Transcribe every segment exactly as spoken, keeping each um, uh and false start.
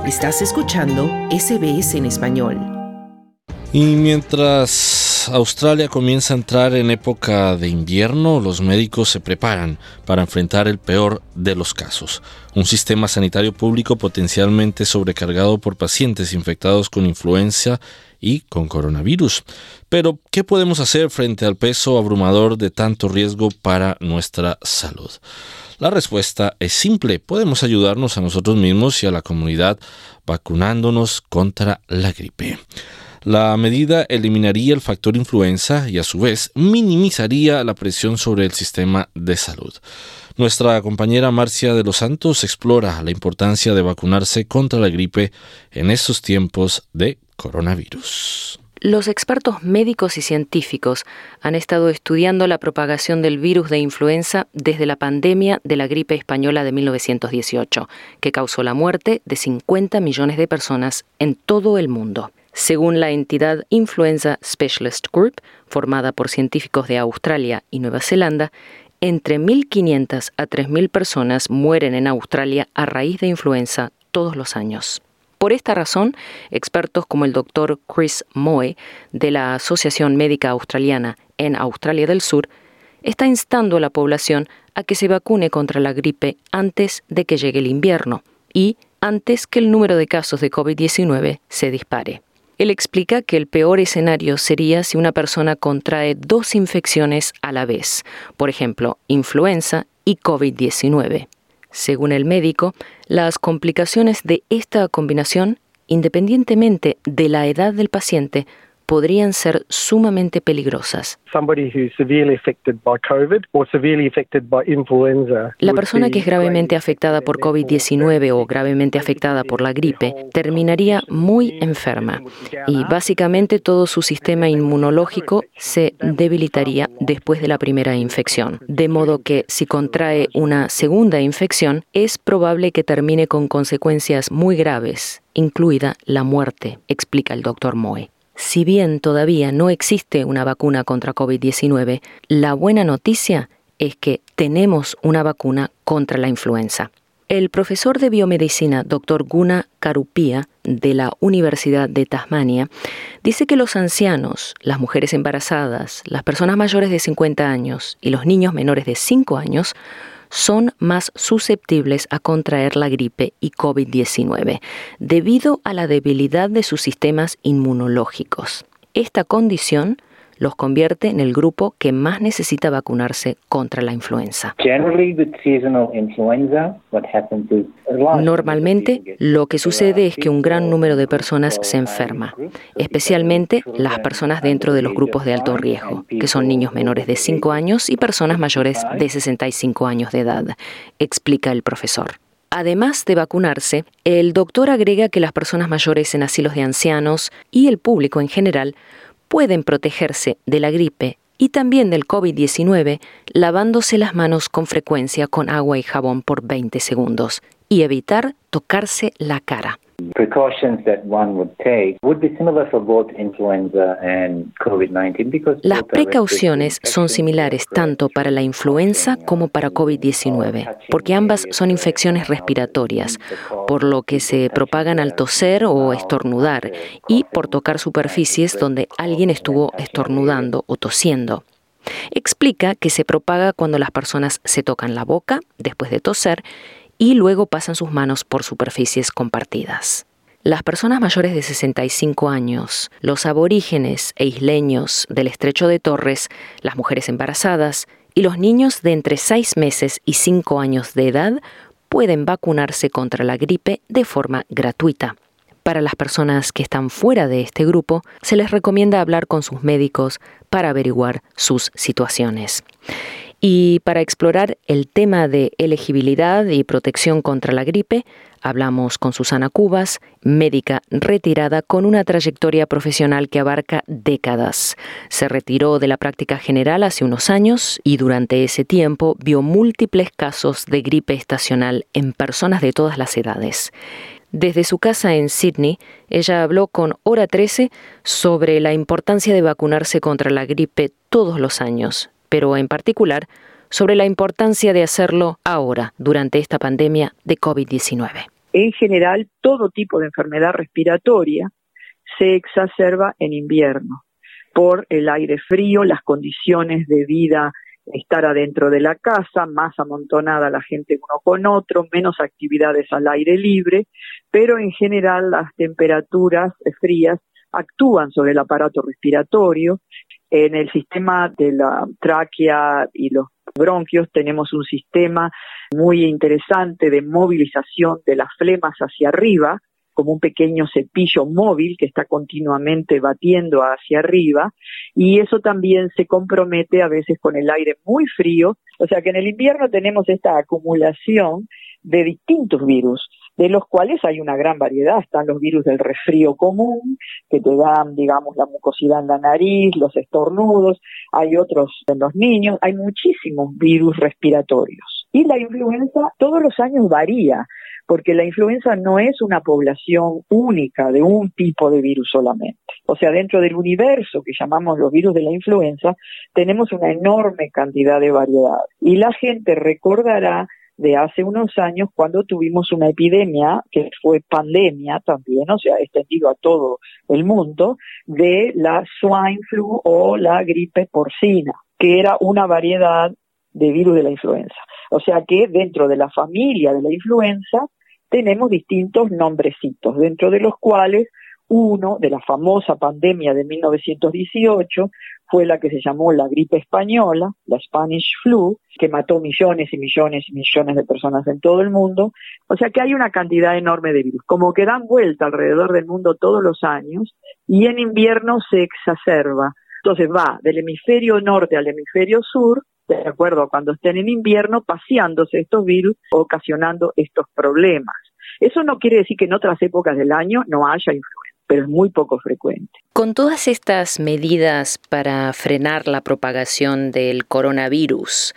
Estás escuchando S B S en español. Y mientras Australia comienza a entrar en época de invierno, los médicos se preparan para enfrentar el peor de los casos. Un sistema sanitario público potencialmente sobrecargado por pacientes infectados con influenza y con coronavirus. Pero, ¿qué podemos hacer frente al peso abrumador de tanto riesgo para nuestra salud? La respuesta es simple. Podemos ayudarnos a nosotros mismos y a la comunidad vacunándonos contra la gripe. La medida eliminaría el factor influenza y a su vez minimizaría la presión sobre el sistema de salud. Nuestra compañera Marcia de los Santos explora la importancia de vacunarse contra la gripe en estos tiempos de coronavirus. Los expertos médicos y científicos han estado estudiando la propagación del virus de influenza desde la pandemia de la gripe española de mil novecientos dieciocho, que causó la muerte de cincuenta millones de personas en todo el mundo. Según la entidad Influenza Specialist Group, formada por científicos de Australia y Nueva Zelanda, entre mil quinientas a tres mil personas mueren en Australia a raíz de influenza todos los años. Por esta razón, expertos como el doctor Chris Moe, de la Asociación Médica Australiana en Australia del Sur, está instando a la población a que se vacune contra la gripe antes de que llegue el invierno y antes que el número de casos de covid diecinueve se dispare. Él explica que el peor escenario sería si una persona contrae dos infecciones a la vez, por ejemplo, influenza y covid diecinueve. Según el médico, las complicaciones de esta combinación, independientemente de la edad del paciente, podrían ser sumamente peligrosas. La persona que es gravemente afectada por covid diecinueve o gravemente afectada por la gripe terminaría muy enferma y básicamente todo su sistema inmunológico se debilitaría después de la primera infección. De modo que si contrae una segunda infección, es probable que termine con consecuencias muy graves, incluida la muerte, explica el doctor Moe. Si bien todavía no existe una vacuna contra covid diecinueve, la buena noticia es que tenemos una vacuna contra la influenza. El profesor de biomedicina, doctor Guna Karupia, de la Universidad de Tasmania, dice que los ancianos, las mujeres embarazadas, las personas mayores de cincuenta años y los niños menores de cinco años son más susceptibles a contraer la gripe y covid diecinueve debido a la debilidad de sus sistemas inmunológicos. Esta condición los convierte en el grupo que más necesita vacunarse contra la influenza. Normalmente, lo que sucede es que un gran número de personas se enferma, especialmente las personas dentro de los grupos de alto riesgo, que son niños menores de cinco años y personas mayores de sesenta y cinco años de edad, explica el profesor. Además de vacunarse, el doctor agrega que las personas mayores en asilos de ancianos y el público en general pueden protegerse de la gripe y también del covid diecinueve lavándose las manos con frecuencia con agua y jabón por veinte segundos y evitar tocarse la cara. Las precauciones son similares tanto para la influenza como para covid diecinueve, porque ambas son infecciones respiratorias, por lo que se propagan al toser o estornudar y por tocar superficies donde alguien estuvo estornudando o tosiendo. Explica que se propaga cuando las personas se tocan la boca después de toser y luego pasan sus manos por superficies compartidas. Las personas mayores de sesenta y cinco años, los aborígenes e isleños del Estrecho de Torres, las mujeres embarazadas y los niños de entre seis meses y cinco años de edad pueden vacunarse contra la gripe de forma gratuita. Para las personas que están fuera de este grupo, se les recomienda hablar con sus médicos para averiguar sus situaciones. Y para explorar el tema de elegibilidad y protección contra la gripe, hablamos con Susana Cubas, médica retirada con una trayectoria profesional que abarca décadas. Se retiró de la práctica general hace unos años y durante ese tiempo vio múltiples casos de gripe estacional en personas de todas las edades. Desde su casa en Sydney, ella habló con Hora trece sobre la importancia de vacunarse contra la gripe todos los años, pero en particular sobre la importancia de hacerlo ahora, durante esta pandemia de covid diecinueve. En general, todo tipo de enfermedad respiratoria se exacerba en invierno por el aire frío, las condiciones de vida, estar adentro de la casa, más amontonada la gente uno con otro, menos actividades al aire libre, pero en general las temperaturas frías actúan sobre el aparato respiratorio. En el sistema de la tráquea y los bronquios tenemos un sistema muy interesante de movilización de las flemas hacia arriba, como un pequeño cepillo móvil que está continuamente batiendo hacia arriba, y eso también se compromete a veces con el aire muy frío. O sea que en el invierno tenemos esta acumulación de distintos virus, de los cuales hay una gran variedad. Están los virus del resfrío común, que te dan, digamos, la mucosidad en la nariz, los estornudos, hay otros en los niños, hay muchísimos virus respiratorios. Y la influenza todos los años varía, porque la influenza no es una población única de un tipo de virus solamente. O sea, dentro del universo que llamamos los virus de la influenza, tenemos una enorme cantidad de variedad. Y la gente recordará de hace unos años cuando tuvimos una epidemia, que fue pandemia también, o sea, extendido a todo el mundo, de la swine flu o la gripe porcina, que era una variedad de virus de la influenza. O sea que dentro de la familia de la influenza tenemos distintos nombrecitos, dentro de los cuales uno de la famosa pandemia de mil novecientos dieciocho fue la que se llamó la gripe española, la Spanish flu, que mató millones y millones y millones de personas en todo el mundo. O sea que hay una cantidad enorme de virus, como que dan vuelta alrededor del mundo todos los años, y en invierno se exacerba. Entonces va del hemisferio norte al hemisferio sur, de acuerdo a cuando estén en invierno, paseándose estos virus, ocasionando estos problemas. Eso no quiere decir que en otras épocas del año no haya influenza, pero es muy poco frecuente. Con todas estas medidas para frenar la propagación del coronavirus,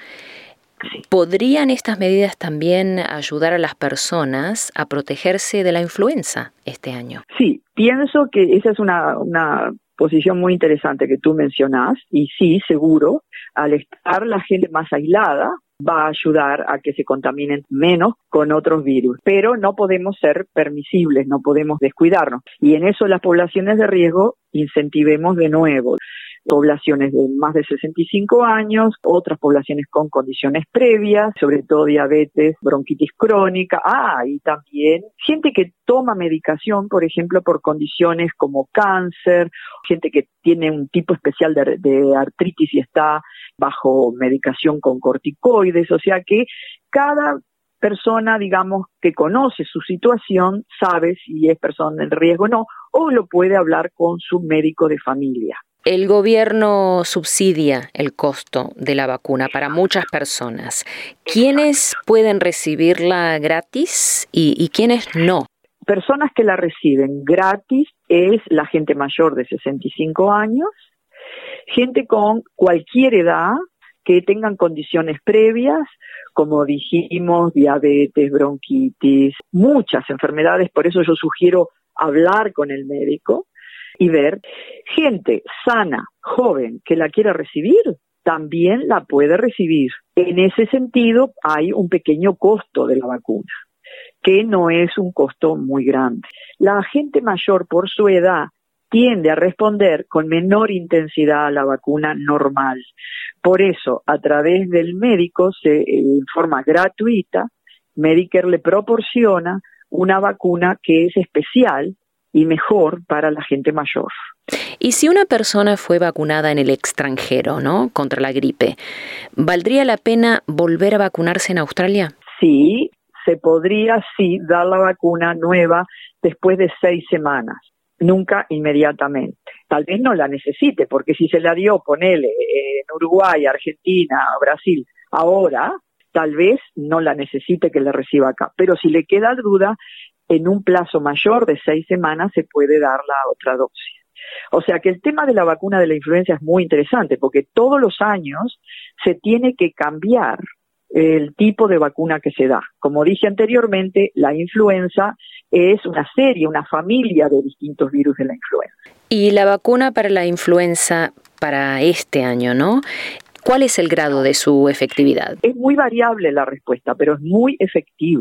sí, ¿podrían estas medidas también ayudar a las personas a protegerse de la influenza este año? Sí, pienso que esa es una, una posición muy interesante que tú mencionás, y sí, seguro, al estar la gente más aislada, va a ayudar a que se contaminen menos con otros virus. Pero no podemos ser permisibles, no podemos descuidarnos. Y en eso las poblaciones de riesgo incentivemos de nuevo. Poblaciones de más de sesenta y cinco años, otras poblaciones con condiciones previas, sobre todo diabetes, bronquitis crónica, ah, y también gente que toma medicación, por ejemplo, por condiciones como cáncer, gente que tiene un tipo especial de, de artritis y está bajo medicación con corticoides. O sea que cada persona, digamos, que conoce su situación, sabe si es persona en riesgo o no, o lo puede hablar con su médico de familia. El gobierno subsidia el costo de la vacuna para muchas personas. ¿Quiénes pueden recibirla gratis y, y quiénes no? Personas que la reciben gratis es la gente mayor de sesenta y cinco años, gente con cualquier edad que tengan condiciones previas, como dijimos, diabetes, bronquitis, muchas enfermedades. Por eso yo sugiero hablar con el médico y ver. Gente sana, joven, que la quiera recibir, también la puede recibir. En ese sentido, hay un pequeño costo de la vacuna, que no es un costo muy grande. La gente mayor, por su edad, tiende a responder con menor intensidad a la vacuna normal. Por eso, a través del médico, se, en forma gratuita, Medicare le proporciona una vacuna que es especial y mejor para la gente mayor. Y si una persona fue vacunada en el extranjero, ¿no?, contra la gripe, ¿valdría la pena volver a vacunarse en Australia? Sí, se podría, sí, dar la vacuna nueva después de seis semanas, nunca inmediatamente. Tal vez no la necesite, porque si se la dio, ponele, en Uruguay, Argentina, Brasil, ahora, tal vez no la necesite que la reciba acá. Pero si le queda duda, en un plazo mayor de seis semanas se puede dar la otra dosis. O sea que el tema de la vacuna de la influenza es muy interesante, porque todos los años se tiene que cambiar el tipo de vacuna que se da. Como dije anteriormente, la influenza es una serie, una familia de distintos virus de la influenza. Y la vacuna para la influenza para este año, ¿no? ¿Cuál es el grado de su efectividad? Es muy variable la respuesta, pero es muy efectiva.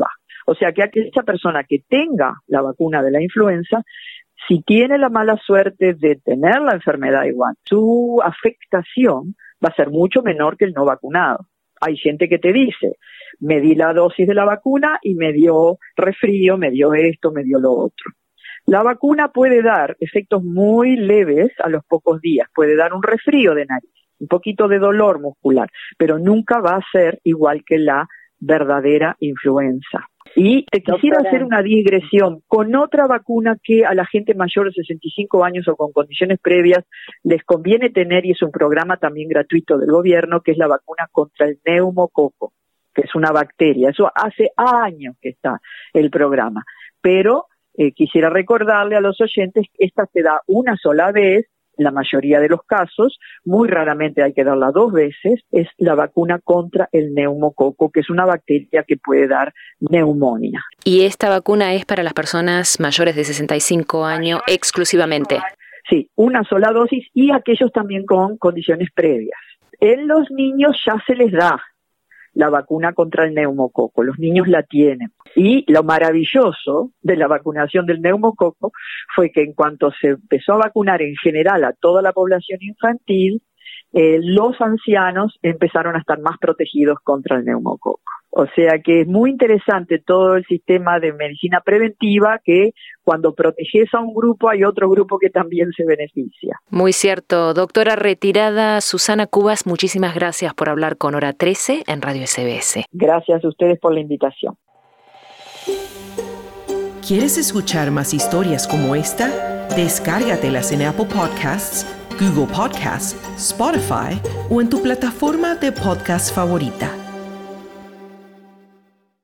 O sea que aquella persona que tenga la vacuna de la influenza, si tiene la mala suerte de tener la enfermedad igual, su afectación va a ser mucho menor que el no vacunado. Hay gente que te dice, me di la dosis de la vacuna y me dio resfrío, me dio esto, me dio lo otro. La vacuna puede dar efectos muy leves a los pocos días, puede dar un resfrío de nariz, un poquito de dolor muscular, pero nunca va a ser igual que la verdadera influenza. Y te quisiera Doctora. hacer una digresión con otra vacuna que a la gente mayor de sesenta y cinco años o con condiciones previas les conviene tener, y es un programa también gratuito del gobierno, que es la vacuna contra el neumococo, que es una bacteria. Eso hace años que está el programa, pero eh, quisiera recordarle a los oyentes que esta se da una sola vez. La mayoría de los casos, muy raramente hay que darla dos veces, es la vacuna contra el neumococo, que es una bacteria que puede dar neumonía. ¿Y esta vacuna es para las personas mayores de sesenta y cinco años exclusivamente? Sí, una sola dosis y aquellos también con condiciones previas. En los niños ya se les da la vacuna contra el neumococo, los niños la tienen. Y lo maravilloso de la vacunación del neumococo fue que en cuanto se empezó a vacunar en general a toda la población infantil, eh, los ancianos empezaron a estar más protegidos contra el neumococo. O sea que es muy interesante todo el sistema de medicina preventiva, que cuando proteges a un grupo hay otro grupo que también se beneficia. Muy cierto. Doctora retirada Susana Cubas, muchísimas gracias por hablar con Hora trece en Radio S B S. Gracias a ustedes por la invitación. ¿Quieres escuchar más historias como esta? Descárgatelas en Apple Podcasts, Google Podcasts, Spotify o en tu plataforma de podcast favorita.